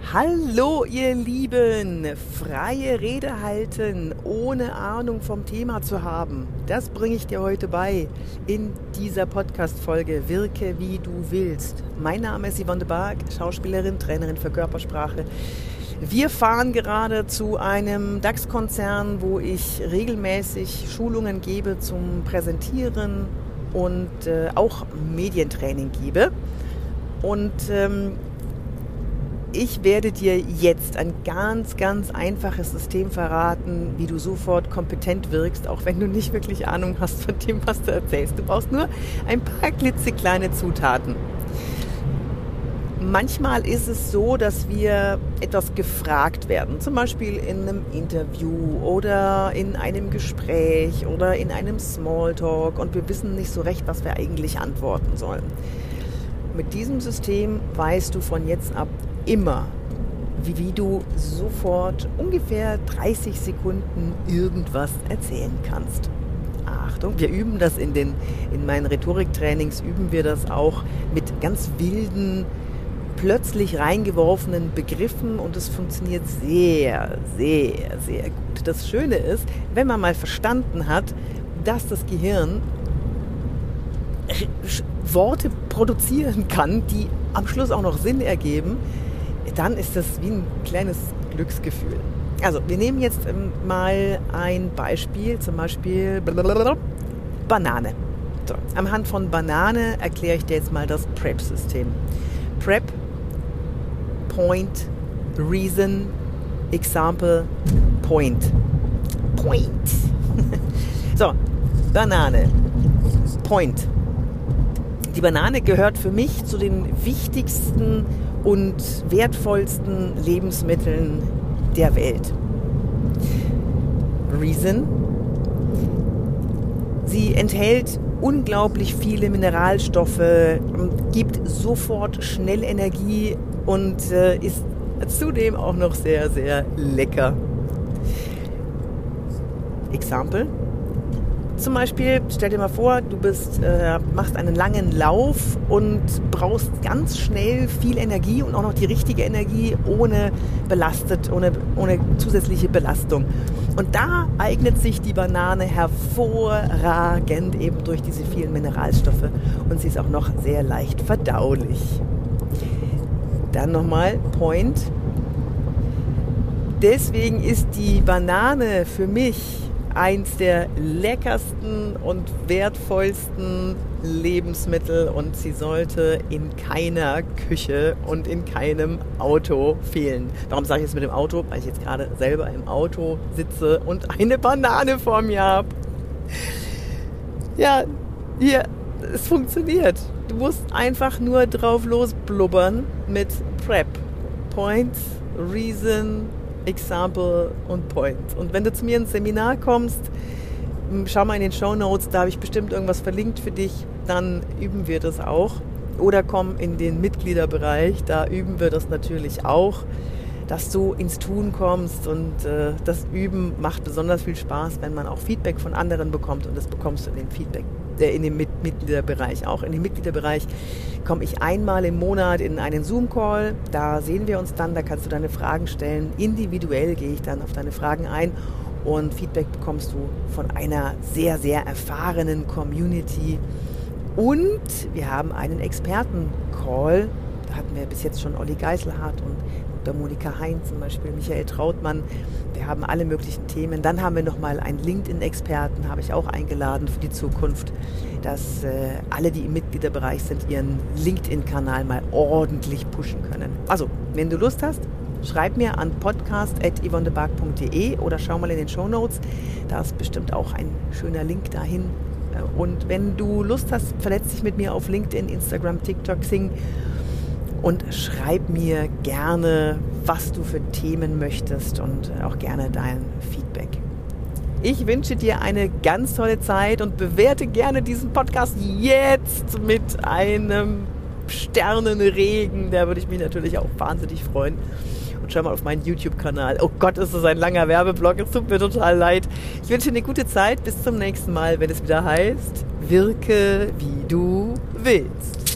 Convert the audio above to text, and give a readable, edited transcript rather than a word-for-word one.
Hallo ihr Lieben, freie Rede halten, ohne Ahnung vom Thema zu haben. Das bringe ich dir heute bei in dieser Podcast-Folge Wirke wie du willst. Mein Name ist Yvonne de Barg, Schauspielerin, Trainerin für Körpersprache. Wir fahren gerade zu einem DAX-Konzern, wo ich regelmäßig Schulungen gebe zum Präsentieren und auch Medientraining gebe. Und ich werde dir jetzt ein ganz einfaches System verraten, wie du sofort kompetent wirkst, auch wenn du nicht wirklich Ahnung hast von dem, was du erzählst. Du brauchst nur ein paar klitzekleine Zutaten. Manchmal ist es so, dass wir etwas gefragt werden, zum Beispiel in einem Interview oder in einem Gespräch oder in einem Smalltalk und wir wissen nicht so recht, was wir eigentlich antworten sollen. Mit diesem System weißt du von jetzt ab immer, wie du sofort ungefähr 30 Sekunden irgendwas erzählen kannst. Achtung, wir üben das in meinen Rhetoriktrainings, üben wir das auch mit ganz wilden, plötzlich reingeworfenen Begriffen und es funktioniert sehr gut. Das Schöne ist, wenn man mal verstanden hat, dass das Gehirn Worte produzieren kann, die am Schluss auch noch Sinn ergeben, dann ist das wie ein kleines Glücksgefühl. Also, wir nehmen jetzt mal ein Beispiel, zum Beispiel Banane. So, anhand von Banane erkläre ich dir jetzt mal das PrEP-System. PrEP, Point, Reason, Example, Point. So, Banane, Point. Die Banane gehört für mich zu den wichtigsten und wertvollsten Lebensmitteln der Welt. Reason. Sie enthält unglaublich viele Mineralstoffe, gibt sofort schnell Energie und ist zudem auch noch sehr lecker. Example. Zum Beispiel, stell dir mal vor, du machst einen langen Lauf und brauchst ganz schnell viel Energie und auch noch die richtige Energie ohne zusätzliche Belastung. Und da eignet sich die Banane hervorragend eben durch diese vielen Mineralstoffe und sie ist auch noch sehr leicht verdaulich. Dann nochmal Point. Deswegen ist die Banane für mich eins der leckersten und wertvollsten Lebensmittel und sie sollte in keiner Küche und in keinem Auto fehlen. Warum sage ich jetzt mit dem Auto? Weil ich jetzt gerade selber im Auto sitze und eine Banane vor mir habe. Ja, hier, es funktioniert. Du musst einfach nur drauf losblubbern mit PrEP. Point, Reason, Example und Point. Und wenn du zu mir ins Seminar kommst, schau mal in den Shownotes, da habe ich bestimmt irgendwas verlinkt für dich, dann üben wir das auch. Oder komm in den Mitgliederbereich, da üben wir das natürlich auch, dass du ins Tun kommst und das Üben macht besonders viel Spaß, wenn man auch Feedback von anderen bekommt und das bekommst du in dem Mitgliederbereich auch. In dem Mitgliederbereich komme ich einmal im Monat in einen Zoom-Call, da sehen wir uns dann, da kannst du deine Fragen stellen. Individuell gehe ich dann auf deine Fragen ein und Feedback bekommst du von einer sehr erfahrenen Community. Und wir haben einen Experten-Call, da hatten wir bis jetzt schon Olli Geiselhardt und Dr. Monika Hein zum Beispiel, Michael Trautmann. Wir haben alle möglichen Themen. Dann haben wir nochmal einen LinkedIn-Experten, habe ich auch eingeladen für die Zukunft, dass alle, die im Mitgliederbereich sind, ihren LinkedIn-Kanal mal ordentlich pushen können. Also, wenn du Lust hast, schreib mir an podcast@yvonnebarg.de oder schau mal in den Shownotes. Da ist bestimmt auch ein schöner Link dahin. Und wenn du Lust hast, vernetz dich mit mir auf LinkedIn, Instagram, TikTok, Xing und schreib mir gerne, was du für Themen möchtest und auch gerne dein Feedback. Ich wünsche dir eine ganz tolle Zeit und bewerte gerne diesen Podcast jetzt mit einem Sternenregen. Da würde ich mich natürlich auch wahnsinnig freuen. Und schau mal auf meinen YouTube-Kanal. Oh Gott, ist das ein langer Werbeblock. Es tut mir total leid. Ich wünsche dir eine gute Zeit. Bis zum nächsten Mal, wenn es wieder heißt, wirke wie du willst.